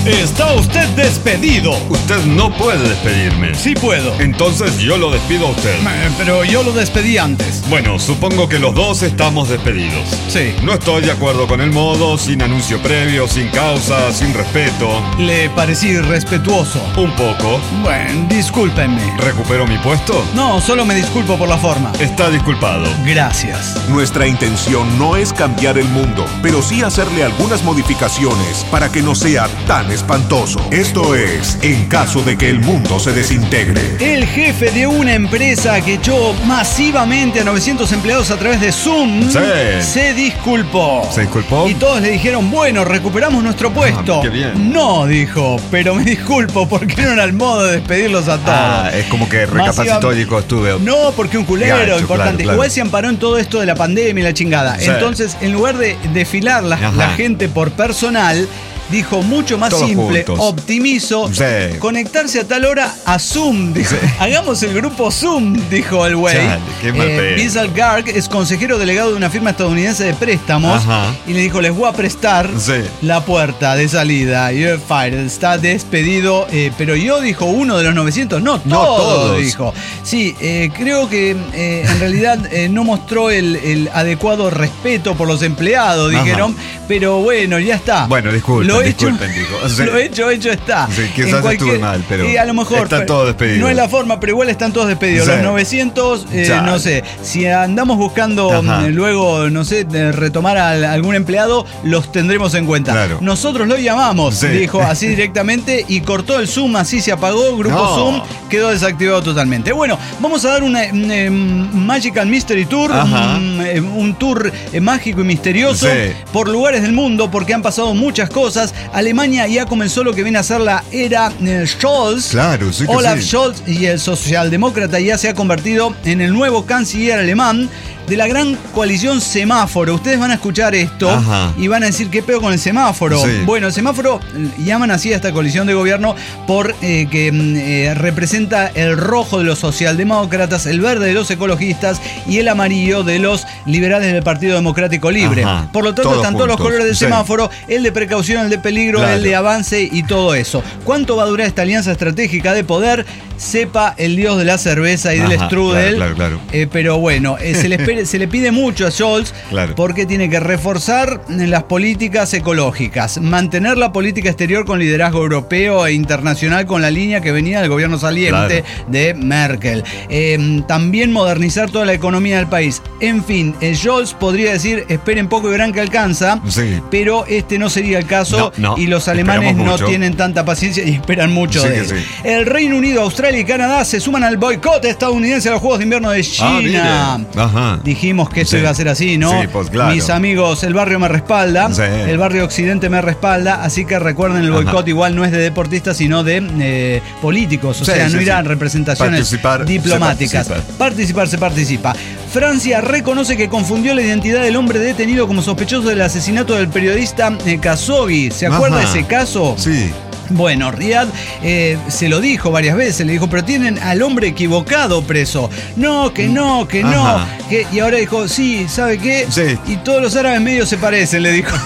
Está usted despedido. Usted no puede despedirme. Sí puedo. Entonces yo lo despido a usted. Pero yo lo despedí antes. Bueno, supongo que los dos estamos despedidos. Sí. No estoy de acuerdo con el modo, sin anuncio previo, sin causa, sin respeto. ¿Le parecí irrespetuoso? Un poco. Bueno, discúlpenme. ¿Recupero mi puesto? No, solo me disculpo por la forma. Está disculpado. Gracias. Nuestra intención no es cambiar el mundo, pero sí hacerle algunas modificaciones para que no sea tan espantoso. Esto es, en caso de que el mundo se desintegre. El jefe de una empresa que echó masivamente a 900 empleados a través de Zoom se disculpó. ¿Se disculpó? Y todos le dijeron, bueno, recuperamos nuestro puesto. Qué bien. No, dijo, pero me disculpo porque no era el modo de despedirlos a todos. Es como que recapacitó y dijo, estuve. No, porque un culero Gacho, importante. claro. Igual se amparó en todo esto de la pandemia y la chingada. Sí. Entonces, en lugar de desfilar la gente por personal, dijo mucho más Todos simple, juntos. optimizo, Sí. conectarse a tal hora a Zoom. Dijo, hagamos el grupo Zoom, dijo el güey. Chale, qué mal pedo. Vizal Garg es consejero delegado de una firma estadounidense de préstamos. Ajá. Y le dijo, les voy a prestar la puerta de salida. You're fired, está despedido. Pero yo, dijo, uno de los 900, no todos. Dijo. Sí, creo que en realidad no mostró el adecuado respeto por los empleados, dijeron. Pero bueno, ya está. Bueno, disculpen, dijo. Sí. Lo hecho está. Sí, quizás estuve mal, pero a lo mejor están todos despedidos. No es la forma, pero igual están todos despedidos. Sí. Los 900, no sé, si andamos buscando luego, no sé, retomar a algún empleado, los tendremos en cuenta. Claro. Nosotros lo llamamos, dijo así directamente, y cortó el Zoom, así se apagó, grupo Zoom quedó desactivado totalmente. Bueno, vamos a dar un Magical Mystery Tour, un tour mágico y misterioso por lugares del mundo, porque han pasado muchas cosas. Alemania ya comenzó lo que viene a ser la era Scholz. Claro, sí que Olaf sí. Scholz, y el socialdemócrata ya se ha convertido en el nuevo canciller alemán de la gran coalición semáforo. Ustedes van a escuchar esto y van a decir, ¿qué pedo con el semáforo? Sí. Bueno, el semáforo llaman así a esta coalición de gobierno por que representa el rojo de los socialdemócratas, el verde de los ecologistas y el amarillo de los liberales del Partido Democrático Libre. Por lo tanto, están todos los colores del semáforo, el de precaución, el de peligro, el de avance y todo eso. ¿Cuánto va a durar esta alianza estratégica de poder? Sepa el dios de la cerveza y del strudel. Claro. Pero bueno, se le pide mucho a Scholz porque tiene que reforzar las políticas ecológicas, mantener la política exterior con liderazgo europeo e internacional con la línea que venía del gobierno saliente de Merkel. También modernizar toda la economía del país. En fin, Scholz podría decir, esperen poco y verán que alcanza, pero este no sería el caso y los alemanes no tienen tanta paciencia y esperan mucho de él. El Reino Unido, Australia y Canadá se suman al boicot estadounidense a los Juegos de Invierno de China. Dijimos que esto iba a ser así, ¿no? Sí, pues claro. Mis amigos, el barrio me respalda, el barrio occidente me respalda, así que recuerden, el boicot igual no es de deportistas, sino de políticos, o sea, no irán representaciones diplomáticas. Se participa. Francia reconoce que confundió la identidad del hombre detenido como sospechoso del asesinato del periodista Khashoggi. ¿Se acuerda de ese caso? Sí. Bueno, Riad se lo dijo varias veces, le dijo, pero tienen al hombre equivocado preso. No. Y ahora dijo, sí, ¿sabe qué? Y todos los árabes medios se parecen, le dijo.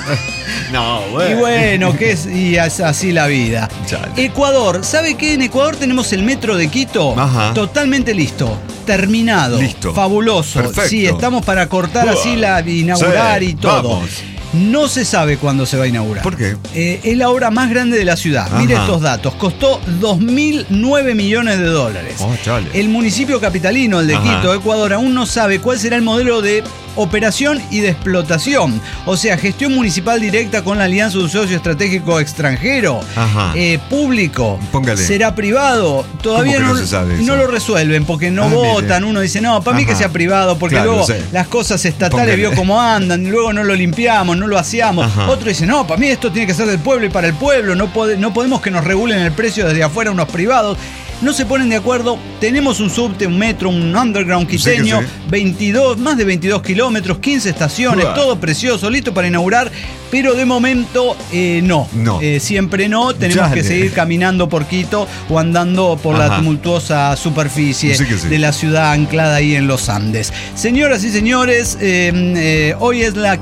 Y bueno, y es así la vida. Ecuador, ¿sabe qué? En Ecuador tenemos el metro de Quito totalmente listo. Terminado. Fabuloso. Perfecto. Sí, estamos para cortar así inaugurar y todo. Vamos. No se sabe cuándo se va a inaugurar. ¿Por qué? Es la obra más grande de la ciudad. Mire estos datos. Costó 2.009 millones de dólares. El municipio capitalino, el de Quito, Ecuador, aún no sabe cuál será el modelo de operación y de explotación. O sea, gestión municipal directa con la alianza de un socio estratégico extranjero. Público. Será privado. Todavía no se sabe eso? No lo resuelven porque no votan. Uno dice, no, para mí que sea privado, porque luego las cosas estatales vio cómo andan, y luego no lo limpiamos, no lo hacíamos. Otro dice, no, para mí esto tiene que ser del pueblo y para el pueblo. No podemos que nos regulen el precio desde afuera unos privados. no se ponen de acuerdo. Tenemos un subte, un metro, un underground quiteño, más de 22 kilómetros, 15 estaciones, todo precioso, listo para inaugurar, pero de momento no. Siempre no, tenemos que seguir caminando por Quito o andando por la tumultuosa superficie de la ciudad anclada ahí en los Andes. Señoras y señores, hoy es la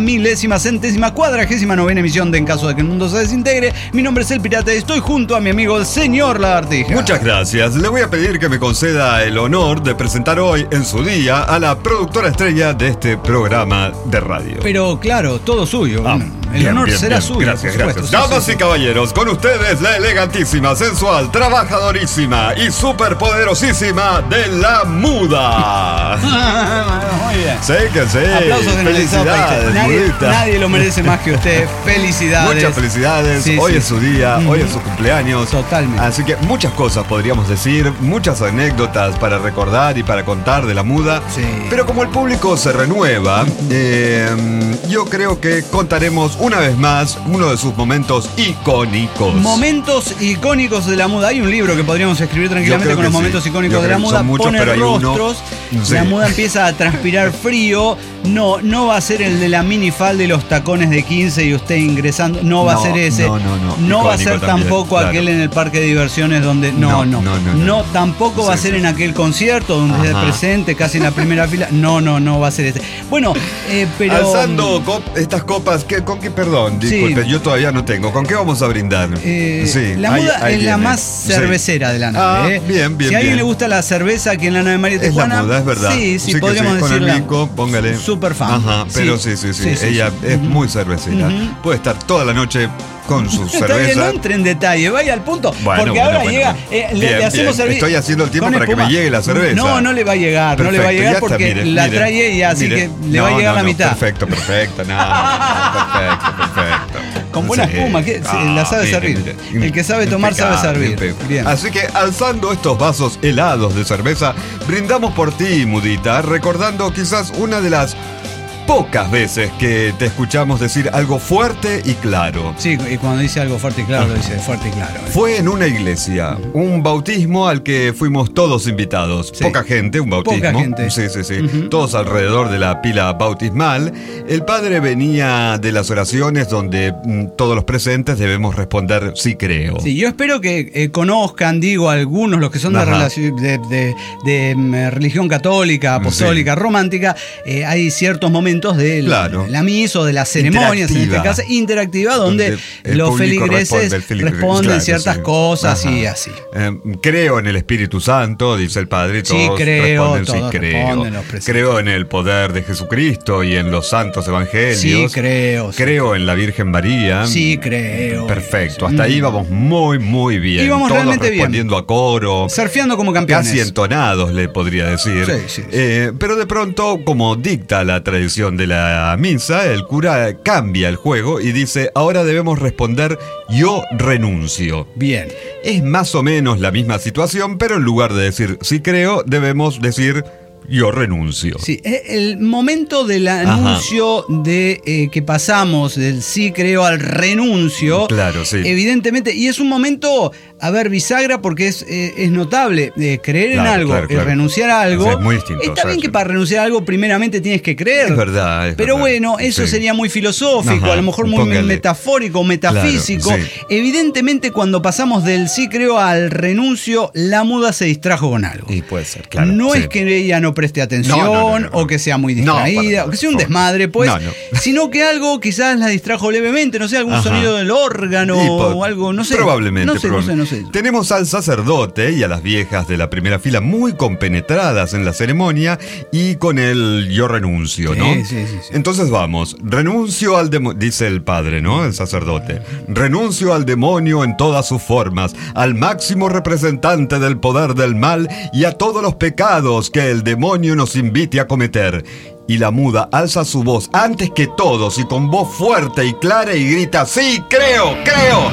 50.000.000.000.049 emisión de En Caso de que el Mundo se Desintegre. Mi nombre es El Pirata y estoy junto a mi amigo el señor Lagartija. Muchas gracias. Le voy a pedir que me conceda el honor de presentar hoy en su día a la productora estrella de este programa de radio. Pero claro, todo suyo. El honor será suyo. Gracias. Damas y caballeros, con ustedes la elegantísima, sensual, trabajadorísima y superpoderosísima de la muda. Muy bien. Sé que sí. Aplausos generalizados. Nadie lo merece más que usted. Felicidades. Muchas felicidades. Hoy es su día, hoy es su cumpleaños. Totalmente. Así que muchas cosas podríamos decir, muchas anécdotas para recordar y para contar de la muda. Sí. Pero como el público se renueva, yo creo que contaremos una vez más uno de sus momentos icónicos. Momentos icónicos de la muda. Hay un libro que podríamos escribir tranquilamente con los momentos icónicos de la muda. Pone rostros, la muda empieza a transpirar frío. No va a ser el de la minifalda y los tacones de 15 y usted ingresando. No va a ser ese. No va a ser tampoco aquel en el parque de diversiones donde. No, tampoco va a ser en aquel concierto donde se presente casi en la primera fila. No va a ser ese. Bueno, pero. Alzando estas copas, ¿con qué? Perdón, disculpe, yo todavía no tengo. ¿Con qué vamos a brindar? La muda es la más cervecera de la nave. Bien. Si a alguien le gusta la cerveza aquí en la nave María Tijuana. Es la muda, es verdad. Sí, podríamos decirlo. Con el Mico, póngale. Súper fan. Pero sí. Ella es muy cervecera. Puede estar toda la noche con su cerveza. Está bien, no entre en detalle, vaya al punto. Porque ahora llega, le hacemos servir. Estoy haciendo el tiempo para que me llegue la cerveza. No le va a llegar. Perfecto, no le va a llegar porque la trae ella, así que le va a llegar la mitad. Perfecto. Perfecto. Con buena espuma, que la sabe servir. El que sabe tomar sabe servir. Bien. Así que alzando estos vasos helados de cerveza, brindamos por ti, mudita, recordando quizás una de las pocas veces que te escuchamos decir algo fuerte y claro. Sí, y cuando dice algo fuerte y claro, lo dice fuerte y claro. Fue en una iglesia, un bautismo al que fuimos todos invitados. Sí. Poca gente, un bautismo. Poca gente. Sí. Todos alrededor de la pila bautismal. El padre venía de las oraciones donde todos los presentes debemos responder sí creo. Sí, yo espero que conozcan, algunos, los que son de religión católica, apostólica, romántica, hay ciertos momentos de la misa o de las ceremonias, en este caso, interactiva, donde los feligreses responden ciertas cosas y así. Creo en el Espíritu Santo, dice el Padre, todos responden sí creo. Creo en el poder de Jesucristo y en los santos evangelios. Sí, creo. Creo en la Virgen María. Sí, creo. Perfecto, hasta ahí vamos muy bien. Íbamos todos realmente respondiendo bien. A coro. Surfeando como campeones. Casi entonados, le podría decir. Sí. Pero de pronto, como dicta la tradición de la misa, el cura cambia el juego y dice: ahora debemos responder yo renuncio. Bien. Es más o menos la misma situación, pero en lugar de decir sí creo, debemos decir yo renuncio. Sí, el momento del anuncio de que pasamos del sí creo al renuncio. Claro, sí. Evidentemente, y es un momento, bisagra, porque es notable. Creer en algo y renunciar a algo. Es muy distinto. Está bien que para renunciar a algo primeramente tienes que creer. Es verdad. Pero bueno, eso sería muy filosófico, a lo mejor muy metafórico, metafísico. Claro, sí. Evidentemente, cuando pasamos del sí creo al renuncio, la muda se distrajo con algo. Y puede ser, claro. No es que ella no preste atención, o que sea muy distraída, o que sea un desmadre, pues, sino que algo quizás la distrajo levemente, no sé, algún sonido del órgano o algo, no sé. Probablemente. No sé. Tenemos al sacerdote y a las viejas de la primera fila muy compenetradas en la ceremonia y con el yo renuncio, ¿no? Sí. Entonces vamos, renuncio al demonio, dice el padre, ¿no? El sacerdote. Renuncio al demonio en todas sus formas, al máximo representante del poder del mal y a todos los pecados que el demonio nos invite a cometer. y la muda alza su voz antes que todos y con voz fuerte y clara y grita: ¡Sí, creo! Creo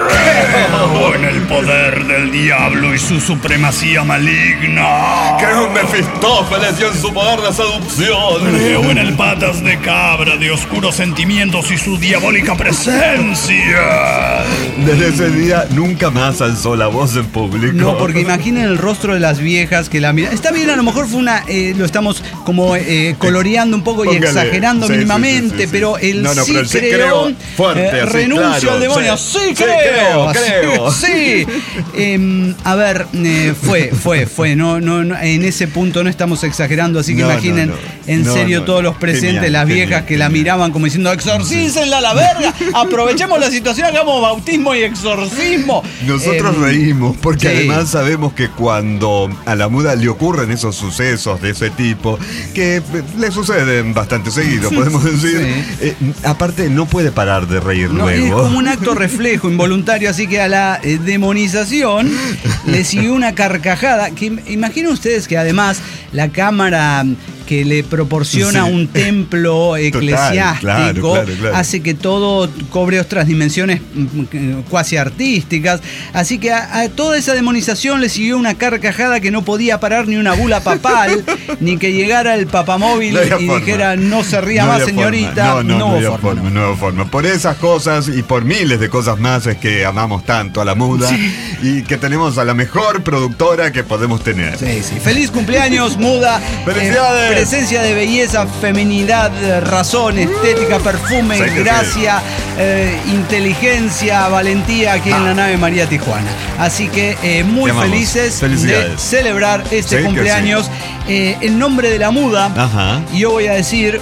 en el poder del diablo y su supremacía maligna. Creo en Mefistófeles y en su poder de seducción. Creo en el patas de cabra de oscuros sentimientos y su diabólica presencia. Desde ese día nunca más alzó la voz en público. No, porque imaginen el rostro de las viejas que la miran. Está bien, a lo mejor fue lo estamos como coloreando un poco. Póngale, y exagerando mínimamente, sí, pero el pero sí creo fuerte, renuncio claro, al demonio, sí creo. Sí. A ver, fue. No, en ese punto no estamos exagerando, así que imaginen en serio todos los presentes, las viejas que la miraban como diciendo: exorcícenla a la verga, aprovechemos la situación, hagamos bautismo y exorcismo. Nosotros reímos porque además sabemos que cuando a la muda le ocurren esos sucesos de ese tipo, que le suceden bastante seguido, podemos decir. Aparte, no puede parar de reír luego. Es como un acto reflejo involuntario, así que a la demonización le siguió una carcajada. Que imaginen ustedes que además la cámara que le proporciona un templo eclesiástico claro. hace que todo cobre otras dimensiones cuasi artísticas. Así que a toda esa demonización le siguió una carcajada que no podía parar ni una bula papal, ni que llegara el papamóvil y dijera: no se ría más, señorita. No hubo forma. Por esas cosas y por miles de cosas más es que amamos tanto a la muda y que tenemos a la mejor productora que podemos tener. Sí. Feliz cumpleaños, muda. ¡Felicidades! Presencia de belleza, feminidad, razón, estética, perfume, gracia, inteligencia, valentía aquí en la nave María Tijuana. Así que muy felices de celebrar este cumpleaños en nombre de la muda. Y yo voy a decir,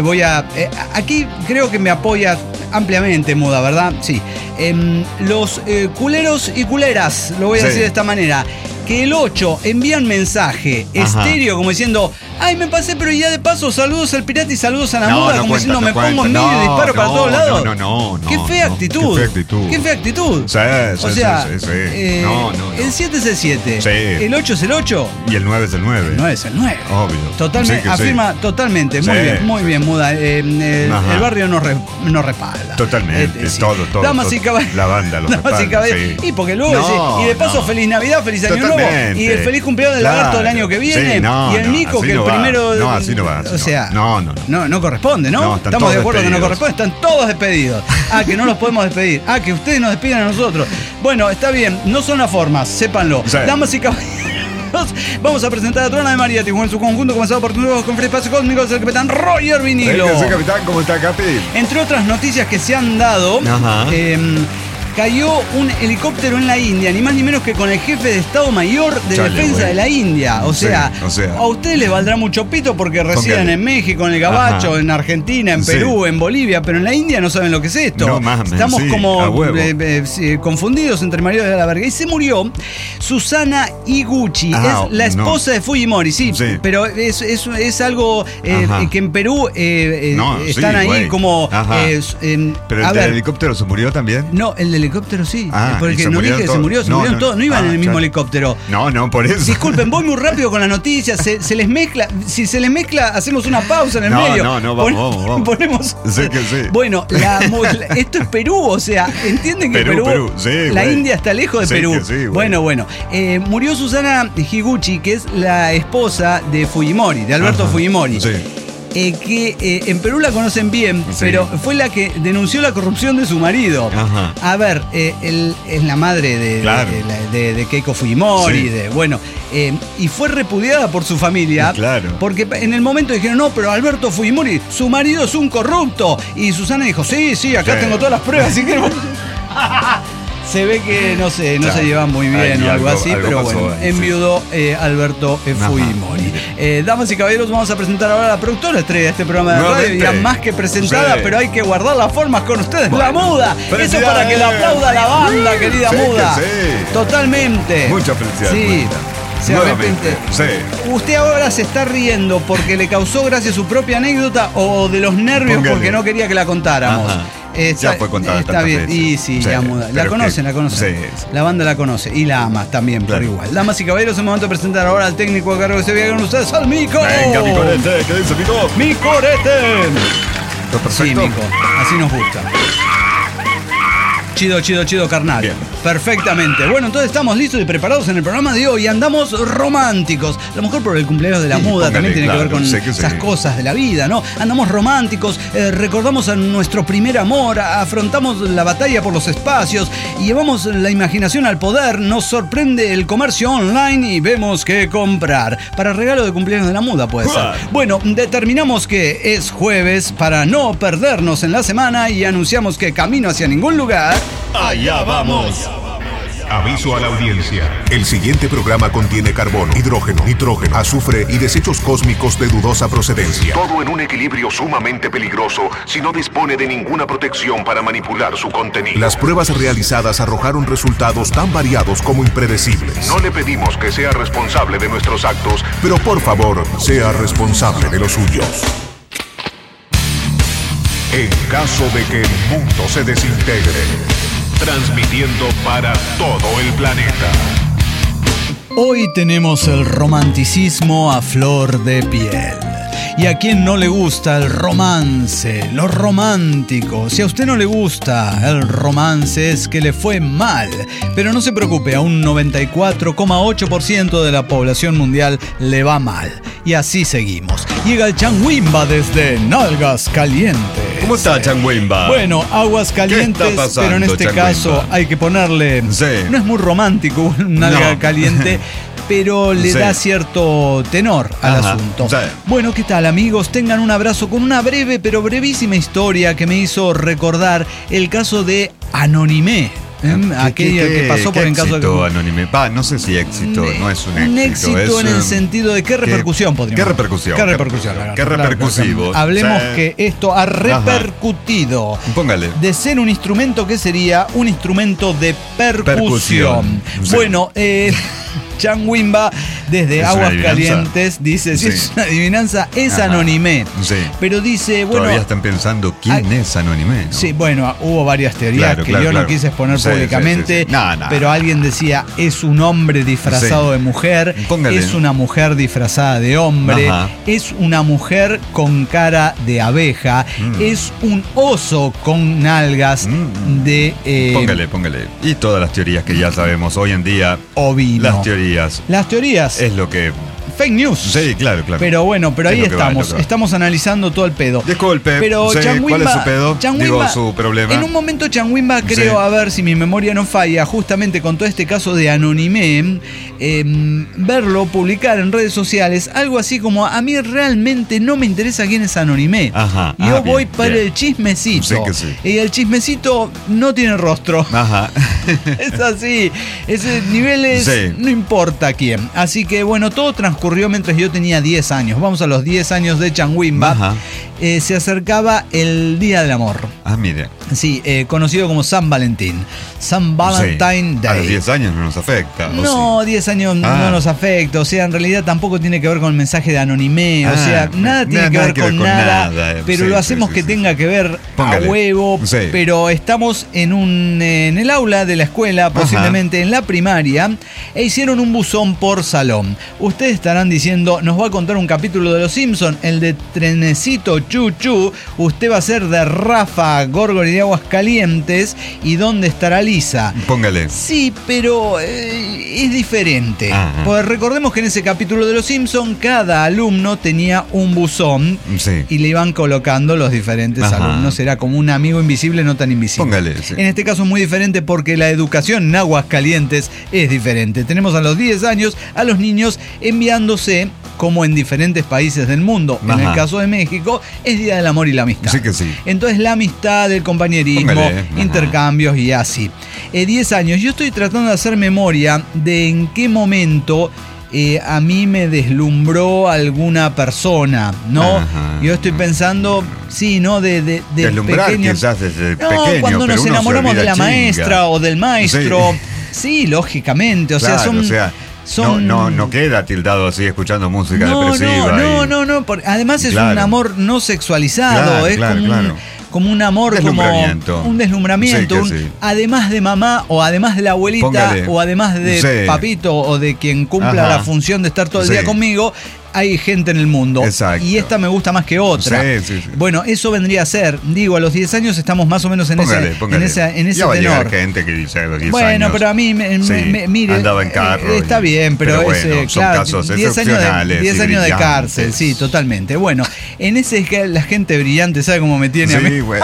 aquí creo que me apoya ampliamente muda, ¿verdad? Sí. Los culeros y culeras, lo voy a decir de esta manera, que el 8 envían mensaje estéreo como diciendo: ay, me pasé, pero ya de paso, saludos al pirata y saludos a la muda, como diciendo: me pongo en medio y disparo para todos lados. Qué fea actitud. Qué fea actitud. Sí. El 7 es el 7. El 8 es el 8. Y el 9 es el 9. El 9 es el 9. Obvio. Totalmente, afirma totalmente. Muy bien, muda. El barrio nos respalda. Totalmente. Todo. Damas y caballeros. La banda los respalda. Y porque luego y de paso, feliz Navidad, feliz Año Nuevo. Y el feliz cumpleaños del lagarto del año que viene. Y el Nico, que el primero. No, así no va. O sea, no corresponde, ¿no? Estamos de acuerdo que no corresponde. Están todos despedidos. Que no los podemos despedir. Que ustedes nos despiden a nosotros. Bueno, está bien. No son las formas, sépanlo. Damas y caballeros, vamos a presentar a Trona de María Tijuana en su conjunto, comenzado por nuevos con Free Espacio Cósmico, el capitán Roger Vinilo. Capitán, ¿cómo está, Capi? Entre otras noticias que se han dado, cayó un helicóptero en la India, ni más ni menos que con el jefe de Estado Mayor de Defensa de la India. O sea, a ustedes les valdrá mucho pito porque residen en México, en el Gabacho, en Argentina, en Perú, en Bolivia, pero en la India no saben lo que es esto. Estamos como confundidos entre María de la Verga. Y se murió Susana Higuchi, es la esposa de Fujimori, pero es algo que en Perú están ahí como... ¿Pero el del helicóptero se murió también? No, el del helicóptero sí. Porque no dije que se murieron todos, no iban en el mismo helicóptero. No, por eso. Disculpen, voy muy rápido con las noticias, se les mezcla. Si se les mezcla, hacemos una pausa en el medio. Vamos. Ponemos. Sí que sí. Bueno, esto es Perú, o sea, entienden que Perú la India está lejos de Perú. Sí, bueno. Murió Susana Higuchi, que es la esposa de Fujimori, de Alberto Fujimori. Que en Perú la conocen bien, pero fue la que denunció la corrupción de su marido. A ver, es la madre de Keiko Fujimori, y fue repudiada por su familia, porque en el momento dijeron: no, pero Alberto Fujimori, su marido es un corrupto, y Susana dijo: sí, acá tengo todas las pruebas, así que... Se ve que no se llevan muy bien o algo así, pero bueno, enviudó Alberto Fujimori. Damas y caballeros, vamos a presentar ahora a la productora estrella de este programa de radio, ya más que presentada, pero hay que guardar las formas con ustedes, la muda. Eso para que la aplauda la banda, querida muda. Totalmente. Mucha felicidad. ¿Usted ahora se está riendo porque le causó gracia su propia anécdota o de los nervios porque no quería que la contáramos? Ya fue contada está bien. veces. Y sí, ya muda. La conocen. Sí. La banda la conoce. Y la ama también, por igual. Damas y caballeros, es el momento de presentar ahora al técnico a cargo de este viaje con ustedes, al Mico. Venga, mi corete. ¿Qué dice, Mico? ¡Mi corete! ¿Está perfecto? Sí, Mico. Así nos gusta. Chido, carnal. Bien. Perfectamente. Bueno, entonces estamos listos y preparados en el programa de hoy. Andamos románticos. A lo mejor por el cumpleaños de la muda también tiene que ver con esas cosas de la vida, ¿no? Andamos románticos, recordamos a nuestro primer amor, afrontamos la batalla por los espacios y llevamos la imaginación al poder. Nos sorprende el comercio online y vemos qué comprar. Para regalo de cumpleaños de la muda puede ser. Bueno, determinamos que es jueves para no perdernos en la semana y anunciamos que camino hacia ningún lugar. ¡Allá vamos! Aviso a la audiencia. El siguiente programa contiene carbono, hidrógeno, nitrógeno, azufre y desechos cósmicos de dudosa procedencia. Todo en un equilibrio sumamente peligroso si no dispone de ninguna protección para manipular su contenido. Las pruebas realizadas arrojaron resultados tan variados como impredecibles. No le pedimos que sea responsable de nuestros actos, pero por favor, sea responsable de los suyos. En caso de que el mundo se desintegre, transmitiendo para todo el planeta. Hoy tenemos el romanticismo a flor de piel. ¿Y a quién no le gusta el romance, lo romántico? Si a usted no le gusta el romance es que le fue mal. Pero no se preocupe, a un 94,8% de la población mundial le va mal. Y así seguimos. Llega el Changuimba desde Nalgas Calientes. ¿Cómo está, Changuimba? Bueno, aguas calientes, pero en este caso hay que ponerle... Sí. No es muy romántico un nalga caliente, pero le da cierto tenor al asunto. Sí. Bueno, ¿qué tal, amigos? Tengan un abrazo con una breve pero brevísima historia que me hizo recordar el caso de Anonymé. Aquella que pasó por en caso de... Anonymé. No sé si éxito, no es un éxito. Un éxito en el sentido de qué repercusión podría haber. ¿Qué repercusivo? Hablemos que esto ha repercutido. Póngale. De ser un instrumento que sería un instrumento de percusión. Sí. Bueno, Changuimba desde Aguas Calientes dice, si es una adivinanza, es Anonymé. Sí. Pero dice, bueno... Todavía están pensando quién es Anonymé, ¿no? Sí, bueno, hubo varias teorías que yo no quise exponer públicamente, pero alguien decía, es un hombre disfrazado de mujer, es una mujer disfrazada de hombre, es una mujer con cara de abeja, es un oso con nalgas de... Póngale. Y todas las teorías que ya sabemos hoy en día. Ovino. Las teorías es lo que... Fake news. Sí, claro. Pero bueno, ahí estamos. Estamos analizando todo el pedo. Disculpe, pero ¿cuál es su pedo? Digo, su problema. En un momento Changuimba, creo, a ver si mi memoria no falla, justamente con todo este caso de Anonymé, verlo publicar en redes sociales algo así como, a mí realmente no me interesa quién es Anonymé. Yo voy para el chismecito. Sí que sí. Y el chismecito no tiene rostro. Es así. Ese nivel es... No importa quién. Así que bueno, todo transcurrió mientras yo tenía 10 años. Vamos a los 10 años de Changuimba. Se acercaba el Día del Amor. Mire. Sí, conocido como San Valentín. San Valentine Day. A los 10 años no nos afecta. No, 10 años no nos afecta. O sea, en realidad tampoco tiene que ver con el mensaje de Anonymé. O sea, nada tiene que ver con nada. Pero lo hacemos que tenga que ver a huevo. Pero estamos en el aula de la escuela, posiblemente en la primaria, e hicieron un buzón por salón. Ustedes estarán diciendo, nos va a contar un capítulo de Los Simpson, el de Trenecito Chuchu. Usted va a ser de Rafa Gorgori de Aguas Calientes. ¿Y dónde estará Lisa? Póngale. Sí, pero es diferente. Pues recordemos que en ese capítulo de Los Simpson cada alumno tenía un buzón y le iban colocando los diferentes alumnos. Era como un amigo invisible, no tan invisible. Póngale. En este caso es muy diferente porque la educación en Aguas Calientes es diferente. Tenemos a los 10 años a los niños enviándose, como en diferentes países del mundo. En el caso de México es Día del Amor y la Amistad. Sí que sí. Entonces la amistad, el compañerismo, intercambios y así. 10 años. Yo estoy tratando de hacer memoria de en qué momento a mí me deslumbró alguna persona, ¿no? Yo estoy pensando, ¿no? De deslumbrar pequeño. Quizás desde pequeño. Cuando nos enamoramos de la maestra o del maestro. Sí, lógicamente. O sea, no queda tildado así escuchando música depresiva. No. Además es un amor no sexualizado. Es como un amor, como un deslumbramiento, Sí. además de mamá o además de la abuelita. Póngale. O además de papito o de quien cumpla la función de estar todo el día conmigo, hay gente en el mundo. Exacto. Y esta me gusta más que otra. Sí. Bueno, eso vendría a ser, digo, a los 10 años estamos más o menos en ese ya va a llegar tenor. gente que dice a los 10 bueno, años. pero a mí, mire, andaba en carro. Está bien, pero bueno, es, claro, son casos 10 excepcionales. 10 años de cárcel, brillantes. sí, totalmente. Bueno, en ese es que la gente brillante, ¿sabe cómo me tiene a mí? Sí, güey.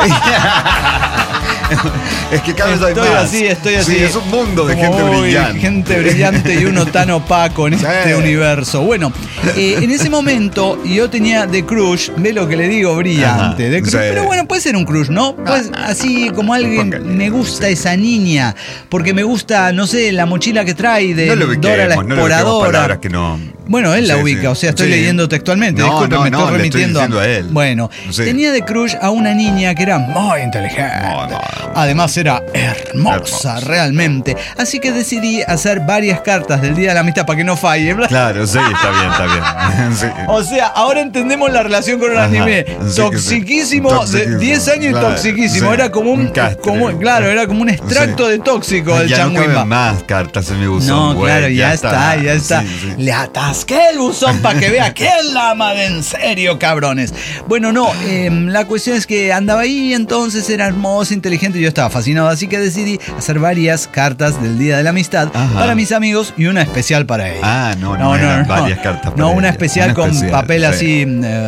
Es que cada vez hay más. Estoy así. Sí, es un mundo de gente brillante. Gente brillante y uno tan opaco en este universo. Bueno, en ese momento yo tenía de crush, ve lo que le digo, brillante. De crush, pero bueno, puede ser un crush, ¿no? Pues así como alguien, me gusta esa niña, porque me gusta, no sé, la mochila que trae de Dora la Exploradora. Bueno, él la ubica, o sea, estoy leyendo textualmente. Disculpe, me estoy remitiendo a él. Bueno, tenía de crush a una niña que era muy inteligente. Además era hermosa, realmente. Así que decidí hacer varias cartas del Día de la Amistad para que no falle. Claro, sí, está bien. Sí. O sea, ahora entendemos la relación con el anime. Toxiquísimo, de 10 años y toxiquísimo. Sí. Era como un era como un extracto de tóxico del Changuimba. No caben más cartas en mi buzón. No, claro, ya está. Sí. Le atasqué el buzón para que vea quién la ama de en serio, cabrones. Bueno, no, la cuestión es que andaba ahí, entonces era hermosa, inteligente, yo estaba fascinado, así que decidí hacer varias cartas del Día de la Amistad para mis amigos y una especial para ella. No, varias cartas para no, una ella. especial con papel así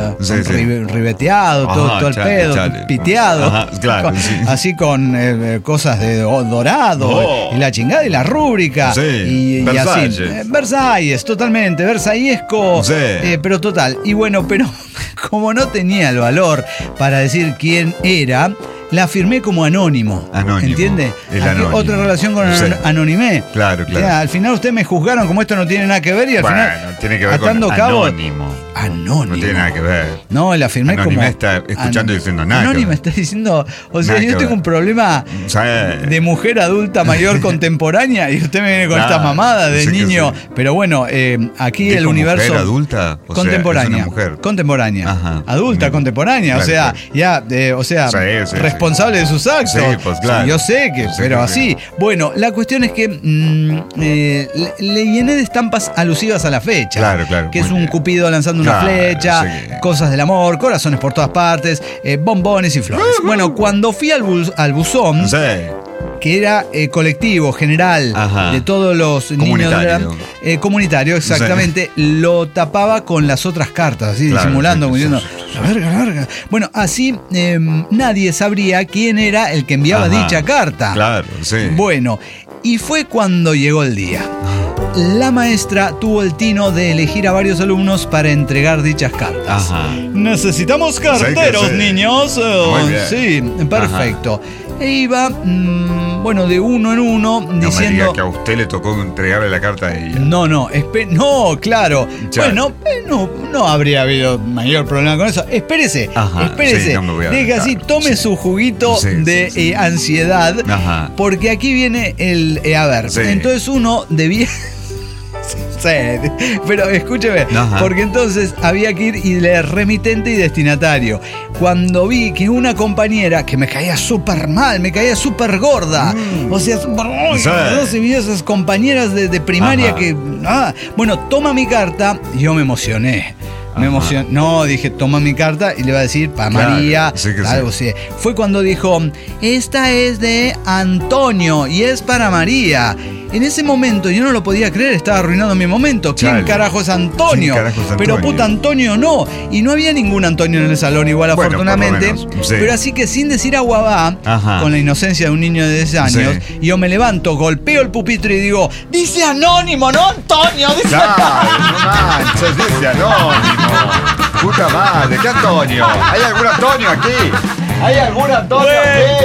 ribeteado, todo el pedo, piteado, claro, así con cosas de dorado y la chingada y la rúbrica y así. Versalles, totalmente, versallesco, pero total. Y bueno, pero como no tenía el valor para decir quién era, la firmé como anónimo. ¿Entiende? Otra relación con anonimé. Claro. O sea, al final ustedes me juzgaron como esto no tiene nada que ver y al final tiene que ver atando con cabos. Anónimo. No tiene nada que ver. No, la firmé Anónime como. está escuchando y diciendo nada. Anónima está diciendo. O sea, yo tengo un problema de mujer adulta mayor contemporánea y usted me viene con esta mamada de niño. Pero bueno, aquí el universo. ¿Mujer adulta? Contemporánea. Es una mujer. Contemporánea. Adulta, contemporánea. Claro, o sea, responsable de sus actos. Sí, pues claro. Yo sé que, pero así. Bueno, la cuestión es que le llené de estampas alusivas a la fecha. Claro. Que es un cupido lanzando una flecha, cosas del amor, corazones por todas partes, bombones y flores. Bueno, cuando fui al buzón, que era colectivo, general, de todos los niños. Comunitario, exactamente. Lo tapaba con las otras cartas, así disimulando, como diciendo, larga. Bueno, así nadie sabría quién era el que enviaba dicha carta. Claro, sí. Bueno, y fue cuando llegó el día. La maestra tuvo el tino de elegir a varios alumnos para entregar dichas cartas. Necesitamos carteros, niños. Sí, perfecto. E iba, de uno en uno, diciendo... No me diga que a usted le tocó entregarle la carta a ella. No, claro. Bueno, no habría habido mayor problema con eso. Espérese. Sí, no me voy a deje así, tome su juguito de ansiedad. Porque aquí viene el... entonces uno debía... Pero escúcheme, porque entonces había que ir y leer remitente y destinatario. Cuando vi que una compañera que me caía súper mal, me caía súper gorda, o sea, se vio esas compañeras de primaria que... bueno, toma mi carta y yo me emocioné. No, dije, toma mi carta y le va a decir para María, algo así. Fue cuando dijo, esta es de Antonio y es para María. En ese momento yo no lo podía creer, estaba arruinando mi momento. ¿Quién carajo es Antonio? Pero puta, Antonio no. Y no había ningún Antonio en el salón, igual afortunadamente. Pero así que sin decir aguabá, con la inocencia de un niño de 10 años, yo me levanto, golpeo el pupitre y digo, dice anónimo, no Antonio. Dice dice anónimo. Puta madre, ¿qué Antonio? ¿Hay algún Antonio aquí? ¿Hay algún Antonio aquí? No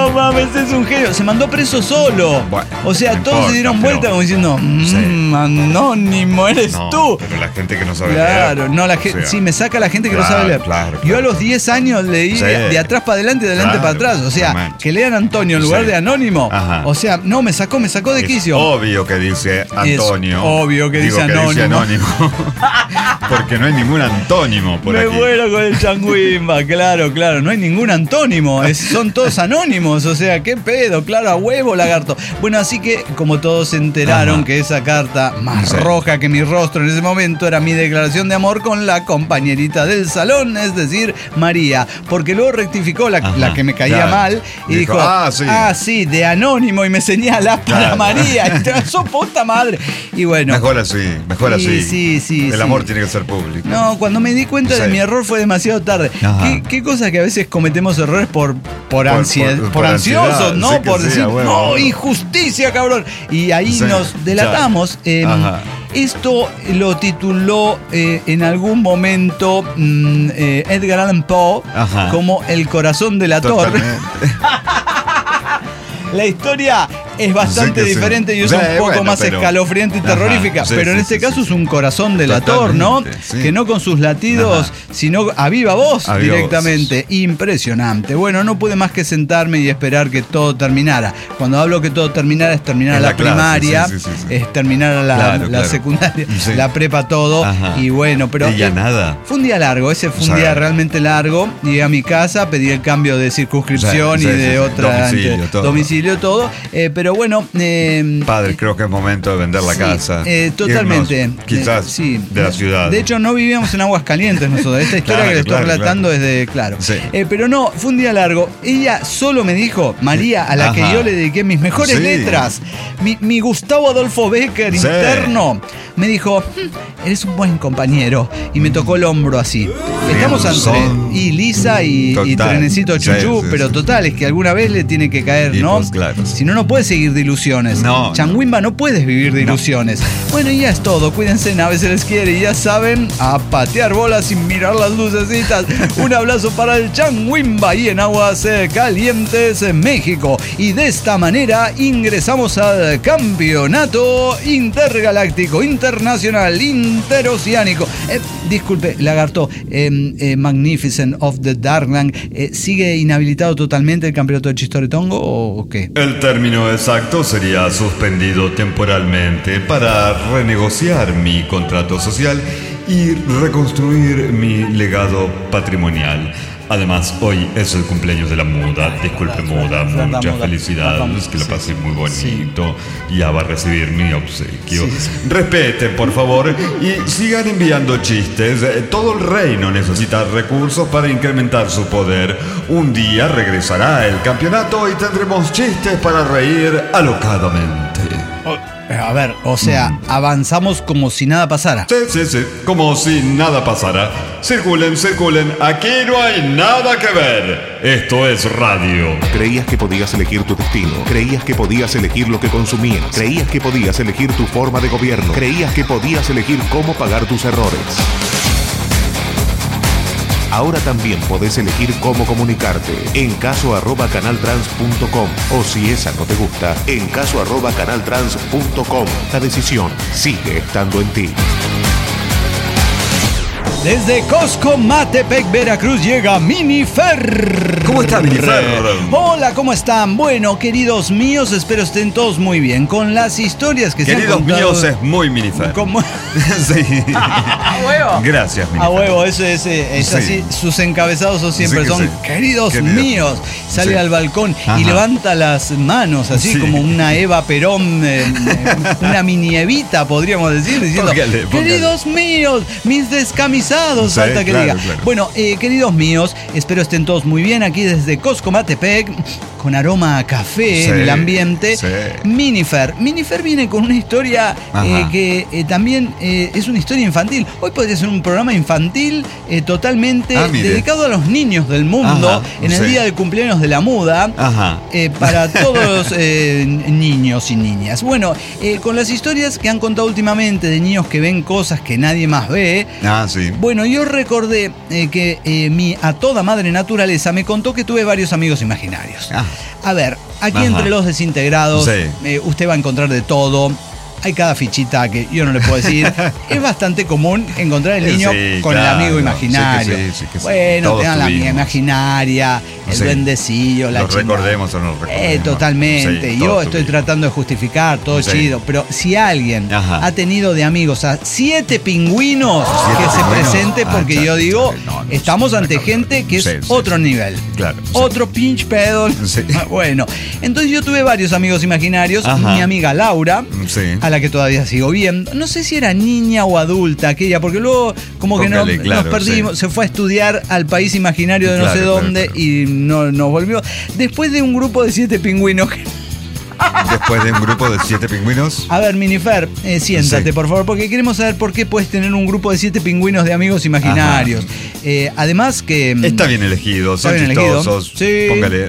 no mames, es un genio. Se mandó preso solo. Bueno, o sea, no todos importa, se dieron pero- vuelta como diciendo, anónimo, eres tú. Pero la gente que no sabe Claro, leer. no, la gente, O sea, sí, me saca la gente que no claro, sabe leer. claro, Yo a claro. los 10 años leí Sí. de atrás para adelante y de adelante Claro, para atrás. O sea, realmente. que lean Antonio en lugar Sí. de Anónimo. Ajá. O sea, no, me sacó de Es quicio. obvio que dice Antonio. Es obvio que Digo dice anónimo. Porque no hay ningún antónimo por Me aquí. muero con el Changuimba, claro, no hay ningún antónimo, son todos anónimos, o sea, qué pedo, claro, a huevo, lagarto. Bueno, así que como todos se enteraron Ajá. que esa carta más Sí. roja que mi rostro en ese momento era mi declaración de amor con la compañerita del salón, es decir, María, porque luego rectificó la Ajá, que me caía claro. mal y Dijo, dijo, sí, de anónimo y me señala para Claro. María, y te ¡su puta madre! Y bueno, Mejor así, mejor Sí, así. sí, El sí. amor tiene que ser público. no, cuando me di cuenta de Sí. mi error fue demasiado tarde. Ajá. ¿Qué cosa que a veces cometemos errores por ansiedad, por ansiosos, ansiedad, ¿no? sí que Por sí, decir, a huevo, no, a huevo. injusticia, cabrón. Y ahí Sí, nos delatamos. Ajá. Esto lo tituló en algún momento Edgar Allan Poe Ajá. como El corazón de la torre. Totalmente. La historia es bastante Sí que sí. diferente y es Sí, un poco bueno, más pero- escalofriante y Ajá, terrorífica. sí, pero en sí, este sí, caso sí. es un corazón delator, ¿no? Totalmente, sí. Que no con sus latidos, Ajá. sino a viva voz A viva directamente. Impresionante. Bueno, no pude más que sentarme y esperar que todo terminara. Cuando hablo que todo terminara, es terminar En la la clase, primaria, sí, sí, sí. es terminar la Claro. secundaria, Sí. la prepa, todo. Ajá. Y bueno, pero. Y ya nada. Fue un día largo, ese fue un O sea, día realmente largo. Llegué a mi casa, pedí el cambio de circunscripción Sí, y sí, de sí, sí. otra Domicilio, todo. todo. Pero bueno, Padre, creo que es momento de vender la sí, casa. totalmente. Irnos, quizás Sí. de la ciudad. De hecho, no vivíamos en Aguascalientes nosotros. Esta historia Claro, que le estoy claro, relatando es de. Claro. Sí. Pero no, fue un día largo. Ella solo me dijo, María, a la que Ajá. yo le dediqué mis mejores Sí. letras, mi Gustavo Adolfo Becker Sí. interno, me dijo, eres un buen compañero. Y me tocó el hombro así. Estamos entre son- y Lisa y Total. Trenecito Sí, Chuchú, sí, pero sí. total, es que alguna vez le tiene que caer, Y ¿no? pues, claro. Si no, no puedes seguir de ilusiones. No, Changuimba, no puedes vivir de ilusiones. Bueno, y ya es todo. Cuídense, a veces les quiere. Y ya saben, a patear bolas sin mirar las lucecitas. Un abrazo para el Changuimba y en aguas calientes en México. Y de esta manera ingresamos al campeonato intergaláctico, internacional, interoceánico. Disculpe, lagarto, Magnificent of the Darkland. ¿Sigue inhabilitado totalmente el campeonato de Chistoretongo o qué? El término exacto sería suspendido temporalmente para renegociar mi contrato social y reconstruir mi legado patrimonial. Además, hoy es el cumpleaños de la muda. Disculpe, muda, muchas felicidades, que lo pase muy bonito. Ya va a recibir mi obsequio. Respeten, por favor, y sigan enviando chistes. Todo el reino necesita recursos para incrementar su poder. Un día regresará el campeonato y tendremos chistes para reír alocadamente. A ver, o sea, avanzamos como si nada pasara. Sí, como si nada pasara. Circulen, aquí no hay nada que ver. Esto es radio. Creías que podías elegir tu destino. Creías que podías elegir lo que consumías. Creías que podías elegir tu forma de gobierno. Creías que podías elegir cómo pagar tus errores. Ahora también podés elegir cómo comunicarte en caso@canaltrans.com o si esa no te gusta, en caso@canaltrans.com. La decisión sigue estando en ti. Desde Costco, Matepec, Veracruz, llega Minifer. ¿Cómo está, Minifer? Hola, ¿cómo están? Bueno, queridos míos, espero estén todos muy bien. Con las historias que se han Queridos contado... míos, es muy minifer. Como... Sí. ¡A huevo! Gracias, minifer. A huevo, eso es Sí. así. Sus encabezados siempre Sí que son sí. queridos Queridos. míos. Sale Sí. al balcón Ajá. y levanta las manos, así Sí. como una Eva Perón, una mini Evita, podríamos decir, diciendo: Póngale. queridos míos, mis descamisados. Sí, Falta que claro, diga. claro. Bueno, queridos míos, espero estén todos muy bien aquí desde Costco Matepec, con aroma a café Sí, en el ambiente. sí. Minifer viene con una historia Ajá. que también es una historia infantil. Hoy podría ser un programa infantil totalmente mire. dedicado a los niños del mundo, Ajá, en el sí. día del cumpleaños de la muda, Ajá. para todos los niños y niñas. Bueno, con las historias que han contado últimamente de niños que ven cosas que nadie más ve. Ah, sí. Bueno, yo recordé que mi a toda madre naturaleza me contó que tuve varios amigos imaginarios. Ajá. A ver, aquí entre los desintegrados, usted va a encontrar de todo. Hay cada fichita que yo no le puedo decir. Es bastante común encontrar el niño con el amigo imaginario. Bueno, te dan la amiga imaginaria, el duendecillo, la chica. Los recordemos o no los recordemos. Totalmente. Yo estoy tratando de justificar, todo chido. Pero si alguien ha tenido de amigos a 7 pingüinos, que se presente, porque yo digo, estamos ante gente que es otro nivel. Claro. Otro pinch pedal. Bueno, entonces yo tuve varios amigos imaginarios. Mi amiga Laura, a la que todavía sigo viendo. No sé si era niña o adulta aquella, porque luego como que nos perdimos. Se fue a estudiar al país imaginario de no sé dónde y no nos volvió. Después de un grupo de 7 pingüinos. Después de un grupo de 7 pingüinos. A ver, Minifer, siéntate, por favor, porque queremos saber por qué puedes tener un grupo de 7 pingüinos de amigos imaginarios. Además que... Está bien elegido, son chistosos. Sí, póngale.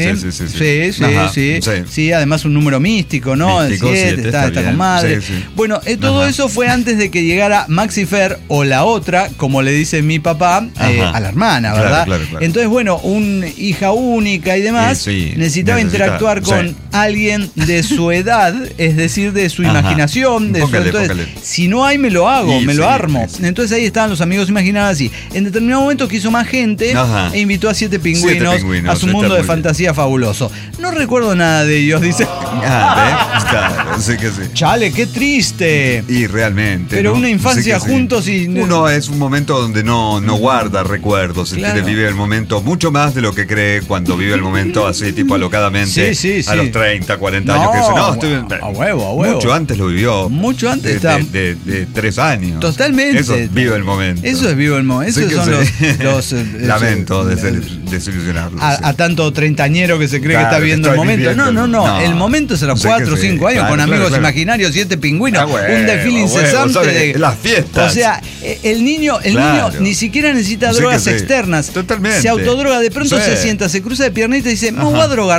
Sí, además un número místico, ¿no? Místico, 7, está con madre. Bueno, todo eso fue antes de que llegara Maxi Fer, o la otra, como le dice mi papá, a la hermana, ¿verdad? Claro. Entonces, bueno, una hija única y demás, necesitaba interactuar con alguien de su edad, es decir, de su imaginación, entonces, si no hay, me lo hago, me lo armo. Entonces ahí estaban los amigos imaginarios así. En determinado momento quiso más gente e invitó a 7 pingüinos a su mundo de fantasía fabuloso. No recuerdo nada de ellos, dice. Claro, sí que sí. Chale, qué triste. Y realmente. Pero una infancia juntos y... Uno es un momento donde no guarda recuerdos, vive el momento mucho más de lo que cree cuando vive el momento así, tipo alocadamente, a los 30, 40 años, que dice, a huevo. Mucho antes lo vivió. Mucho antes de 3 años. Totalmente. Eso es vivo el momento. Eso es vivo el momento. Esos son los lamento desilusionarlos. A tanto treintañero que se cree que está viviendo el momento. No. El momento es a los 4 o 5 años con amigos imaginarios, 7 pingüinos, un desfile incesante de las fiestas. O sea, el niño ni siquiera necesita drogas externas. Totalmente. Se autodroga, de pronto se sienta, se cruza de piernita y dice, me voy a drogar.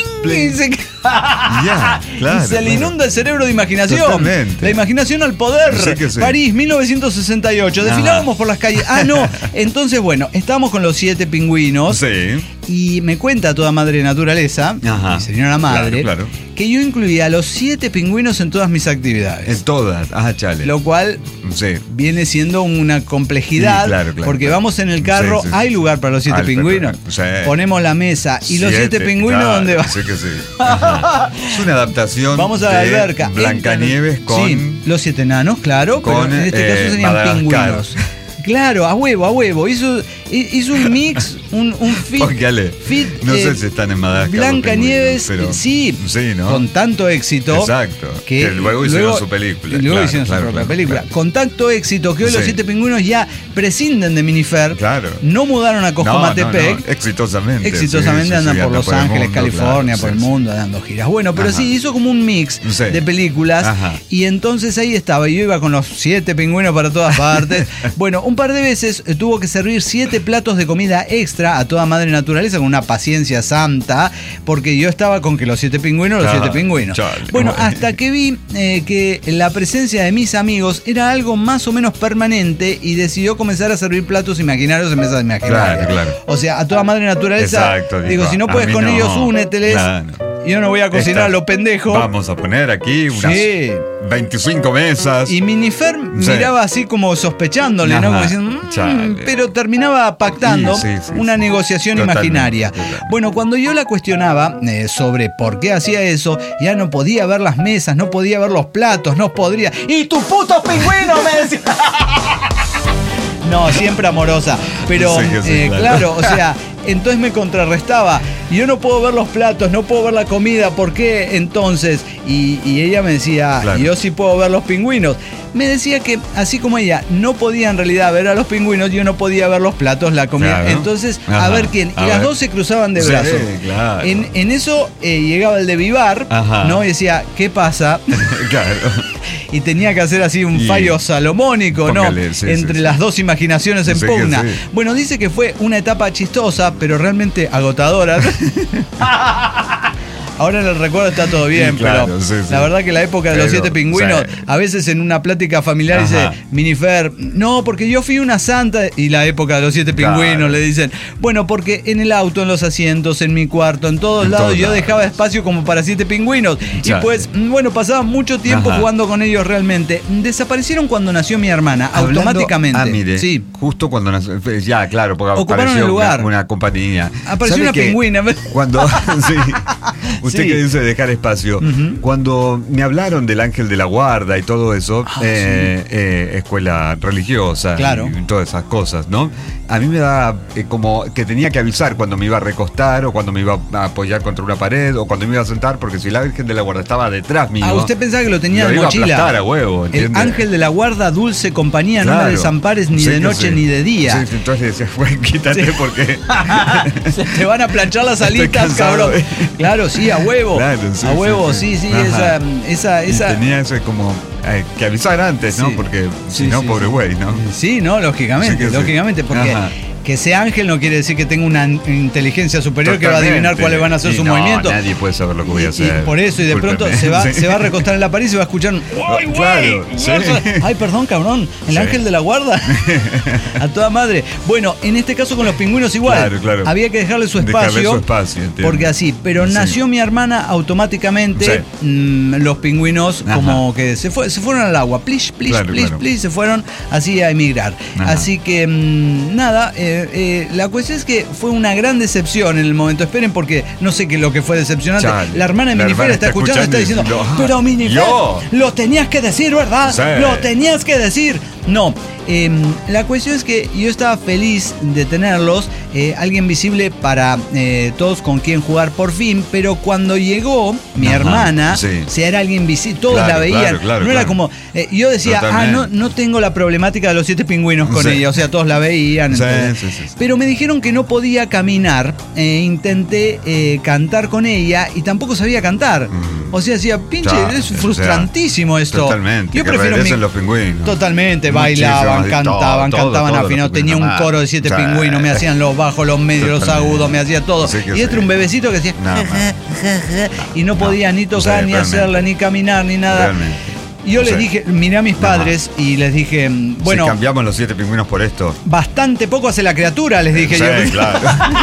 Y se le inunda el cerebro de imaginación. Totalmente. La imaginación al poder. París, 1968. Desfilábamos por las calles. Entonces, bueno, estábamos con los 7 pingüinos. Y me cuenta toda madre naturaleza, mi señora madre, que yo incluía a los 7 pingüinos en todas mis actividades. En todas, chale. Lo cual viene siendo una complejidad, porque vamos en el carro, hay lugar para los 7 pingüinos. Ponemos la mesa y los 7 pingüinos, ¿dónde van? Sí que sí. Es una adaptación. Vamos a la alberca. Blancanieves con... los 7 enanos, claro, pero en este caso serían pingüinos. Claro, a huevo. Hizo un mix, un fit. No sé si están en Madagascar. Blancanieves, pero sí, ¿no? Con tanto éxito. Exacto. Que luego hicieron su película. Luego hicieron su propia película. Claro. Con tanto éxito que hoy los 7 pingüinos ya prescinden de Minifer. Claro. No mudaron a Cojomatepec. Exitosamente andan por Los Ángeles, California, por el mundo, dando giras. Bueno, pero hizo como un mix de películas. Y entonces ahí estaba. Yo iba con los 7 pingüinos para todas partes. Bueno, un par de veces tuvo que servir 7 platos de comida extra a toda madre naturaleza con una paciencia santa, porque yo estaba con que los 7 pingüinos, Bueno, hasta que vi que la presencia de mis amigos era algo más o menos permanente y decidió comenzar a servir platos imaginarios en mesas imaginarias. Claro. O sea, a toda madre naturaleza. Exacto, digo, si no puedes con ellos, úneteles. Yo no voy a cocinar a lo pendejo. Vamos a poner aquí unas 25 mesas. Y Minifer miraba así como sospechándole, ¿no? Como diciendo, pero terminaba pactando una negociación imaginaria. Bueno, cuando yo la cuestionaba sobre por qué hacía eso, ya no podía ver las mesas, no podía ver los platos, no podría. ¡Y tu puto pingüino! Me decía. No, siempre amorosa. Pero, claro, o sea, entonces me contrarrestaba. Yo no puedo ver los platos, no puedo ver la comida, ¿por qué entonces? Y ella me decía, yo sí puedo ver los pingüinos. Me decía que, así como ella no podía en realidad ver a los pingüinos, yo no podía ver los platos, la comida. Entonces, a ver quién. Y las dos se cruzaban de brazos. En eso llegaba el de Vivar, ¿no? Y decía, ¿qué pasa? Y tenía que hacer así un fallo salomónico, ¿no? Entre las dos imaginaciones en pugna. Bueno, dice que fue una etapa chistosa, pero realmente agotadora. Ahora en el recuerdo está todo bien, claro, pero sí. La verdad que la época de los 7 pingüinos, a veces en una plática familiar dice, Minifer, no, porque yo fui una santa, y la época de los 7 pingüinos le dicen, bueno, porque en el auto, en los asientos, en mi cuarto, en todos lados, yo dejaba espacio como para 7 pingüinos. Y pues, bueno, pasaba mucho tiempo jugando con ellos realmente. Desaparecieron cuando nació mi hermana, automáticamente. Mire, sí. Justo cuando nació, ya, claro, porque ocuparon el lugar. Una compañía. Apareció una pingüina. Cuando, usted que dice dejar espacio, cuando me hablaron del ángel de la guarda y todo eso, escuela religiosa, y todas esas cosas, ¿no? A mí me da como que tenía que avisar cuando me iba a recostar o cuando me iba a apoyar contra una pared o cuando me iba a sentar, porque si la Virgen de la Guarda estaba detrás mío. Usted pensaba que lo tenía en mochila. Iba a aplastar a huevo, el ángel de la guarda, dulce compañía, no me desampares ni de noche ni de día. Sí, entonces decía, quítate porque se te van a planchar las alitas, cabrón. Claro, sí, a huevo. Claro, a huevo, sí. Esa. Tenía eso como que avisar antes, ¿no? Porque si no, pobre güey, ¿no? Sí, no, lógicamente, porque que sea ángel no quiere decir que tenga una inteligencia superior que va a adivinar cuáles van a ser sus movimientos. Nadie puede saber lo que voy a hacer. Y por eso, y de pronto se va a recostar en la pared y se va a escuchar. ¡Ay, güey! Ay, perdón, cabrón. El ángel de la guarda. A toda madre. Bueno, en este caso con los pingüinos igual. Claro. Había que dejarle su espacio. Porque así. Pero nació mi hermana automáticamente. Los pingüinos como que se fueron al agua. Plish, se fueron así a emigrar. Así que nada. La cuestión es que fue una gran decepción en el momento. Esperen, porque no sé qué es lo que fue decepcionante. La hermana de Minifer está escuchando, está diciendo, pero Minifer, lo tenías que decir, ¿verdad? Lo tenías que decir. No, la cuestión es que yo estaba feliz de tenerlos, alguien visible para todos con quien jugar por fin, pero cuando llegó mi hermana, si era alguien visible, todos la veían, no era como, yo decía, no tengo la problemática de los 7 pingüinos con ella, o sea, todos la veían, pero me dijeron que no podía caminar, intenté cantar con ella y tampoco sabía cantar, o sea, decía, pinche, es frustrantísimo esto. Totalmente, yo prefiero los pingüinos. Totalmente. Bailaban, cantaban afinado. Tenía un coro de 7 pingüinos, me hacían los bajos, los medios, los agudos, me hacía todo. Y este era un bebecito que decía y no podía ni tocar, ni hacerla, ni caminar, ni nada. Y yo les dije, miré a mis padres y les dije, bueno, si cambiamos los 7 pingüinos por esto. Bastante poco hace la criatura, les dije yo. Claro.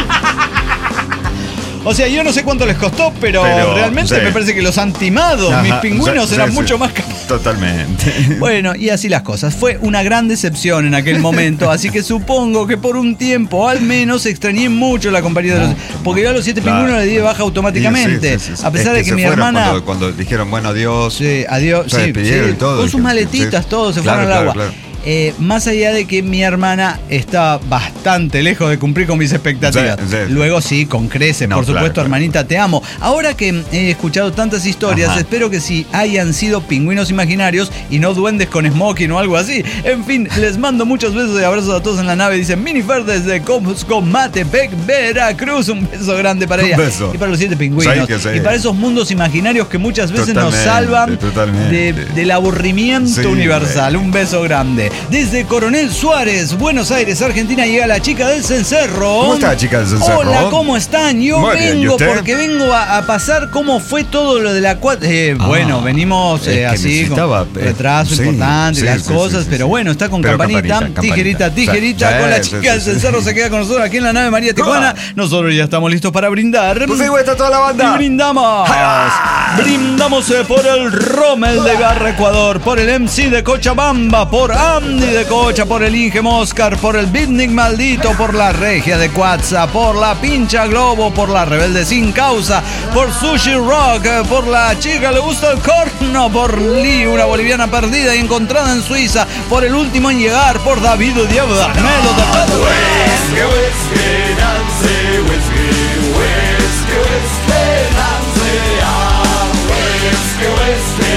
O sea, yo no sé cuánto les costó, pero realmente me parece que los han timado. Mis pingüinos eran mucho más caros. Totalmente. Bueno, y así las cosas. Fue una gran decepción en aquel momento, así que supongo que por un tiempo, al menos, extrañé mucho la compañía de los... Porque yo a los 7 pingüinos le di de baja automáticamente. A pesar de que mi hermana... Cuando dijeron, bueno, adiós. Sí, adiós. Se despidieron y todo. Con sus maletitas, todos se fueron al agua. Más allá de que mi hermana está bastante lejos de cumplir con mis expectativas. Luego sí, con creces, por supuesto, hermanita, te amo. Ahora que he escuchado tantas historias, espero que sí hayan sido pingüinos imaginarios y no duendes con smoking o algo así. En fin, les mando muchos besos y abrazos a todos en la nave. Dicen Minifer desde Comatepec, Veracruz. Un beso grande para ella. Y para los 7 pingüinos. Y para esos mundos imaginarios que muchas veces nos salvan del aburrimiento universal. Un beso grande. Desde Coronel Suárez, Buenos Aires, Argentina, llega la chica del cencerro. ¿Cómo está, chica del cencerro? Hola, ¿cómo están? Yo vengo porque vengo a pasar cómo fue todo lo de la bueno, venimos así con retraso importante, las cosas, pero bueno, está con campanita, tijerita, con la chica del cencerro se queda con nosotros aquí en la nave María Tijuana. Nosotros ya estamos listos para brindar. Pues ahí está toda la banda. Y brindamos. Brindamos por el Rommel de Garra Ecuador, por el MC de Cochabamba, por Andy de Cocha, por el Inge Moscar, por el Beatnik Maldito, por la Regia de Cuatza, por la Pincha Globo, por la Rebelde Sin Causa, por Sushi Rock, por la chica le gusta el corno, por Lee, una boliviana perdida y encontrada en Suiza, por el último en llegar, por David Diablo de Armelo de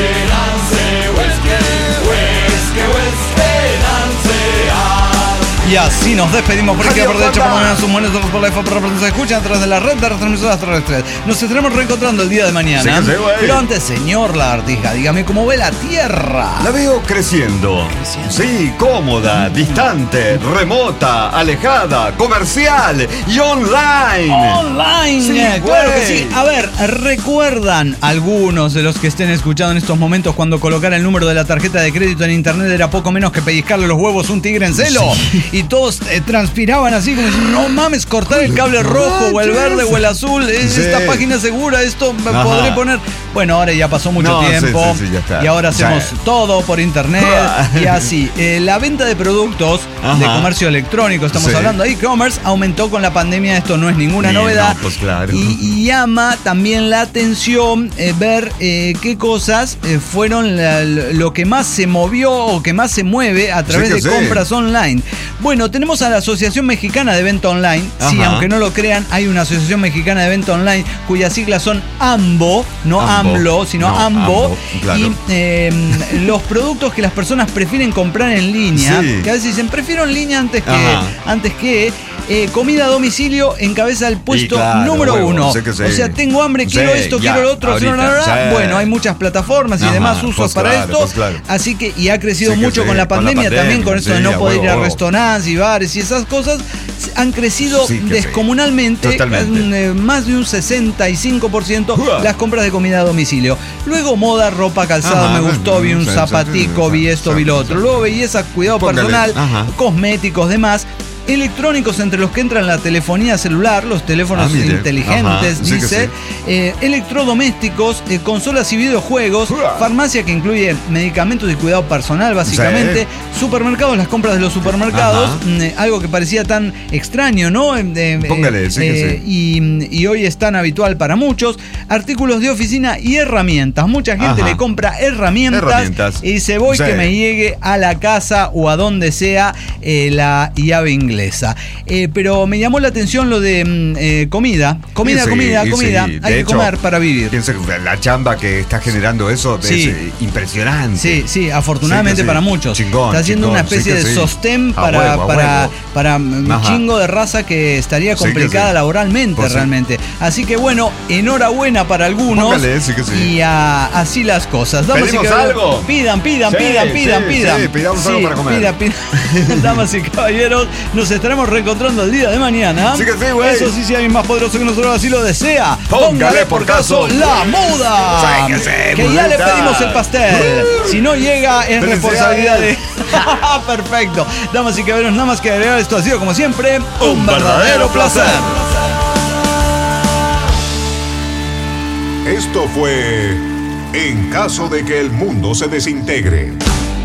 Y Y así nos despedimos por aquí, por derecho, por mañana, sus buenos ojos por la FO, por se escuchan a través de la red de transmisoras terrestres. Nos estaremos reencontrando el día de mañana. Sí, pero antes, señor Lagartija, dígame cómo ve la Tierra. La veo creciendo. Sí, cómoda, distante, remota, alejada, comercial y online. Online, Sí, claro güey. que sí. A ver, ¿recuerdan algunos de los que estén escuchando en estos momentos cuando colocar el número de la tarjeta de crédito en internet era poco menos que pellizcarle los huevos a un tigre en celo? Y todos transpiraban así como diciendo, no mames, cortar el cable rojo o el verde o el azul, es esta página segura, esto me podré poner. Bueno, ahora ya pasó mucho tiempo ya está. y ahora hacemos todo por internet y así. La venta de productos de comercio electrónico, estamos hablando de e-commerce, aumentó con la pandemia, esto no es ninguna novedad. No, pues claro. Y llama también la atención ver qué cosas fueron lo que más se movió o que más se mueve a través de compras online. Bueno, tenemos a la Asociación Mexicana de Venta Online. Sí, aunque no lo crean, hay una Asociación Mexicana de Venta Online cuyas siglas son AMBO, no AMLO, sino AMBO. Claro. Y los productos que las personas prefieren comprar en línea, que a veces dicen, prefiero en línea antes que comida a domicilio encabeza el puesto número 1. O sea, tengo hambre, quiero esto, quiero lo otro. Bueno, hay muchas plataformas y demás usos para esto. Así que, y ha crecido mucho con la pandemia también, con esto de no poder ir a restaurantes y bares y esas cosas. Han crecido descomunalmente, más de un 65% las compras de comida a domicilio. Luego moda, ropa, calzado, me gustó, vi un zapatico, vi esto, vi lo otro. Luego belleza, cuidado personal, cosméticos, demás. Electrónicos, entre los que entran la telefonía celular, los teléfonos inteligentes, dice, electrodomésticos, consolas y videojuegos, farmacia que incluye medicamentos y cuidado personal, básicamente, supermercados, las compras de los supermercados, algo que parecía tan extraño, ¿no? Póngale, y hoy es tan habitual para muchos, artículos de oficina y herramientas. Mucha gente le compra herramientas y dice, voy que me llegue a la casa o a donde sea la llave inglesa. Pero me llamó la atención lo de comida. Hay que comer para vivir. Pienso que la chamba que está generando eso es impresionante. Sí, afortunadamente para muchos. Está haciendo una especie de sostén para un chingo de raza que estaría complicada laboralmente realmente. Así que bueno, enhorabuena para algunos. Póngale, y así las cosas. ¿Pedimos algo? Pidan. Pidamos algo para comer. Damas y caballeros, nos estaremos reencontrando el día de mañana. Eso sí, si alguien más poderoso que nosotros así lo desea, póngale por caso la muda. Que ya le pedimos el pastel. Si no llega, es responsabilidad de... Perfecto. Damas y caballeros, nada más que agregar, esto ha sido como siempre un verdadero placer. Esto fue En caso de que el mundo se desintegre.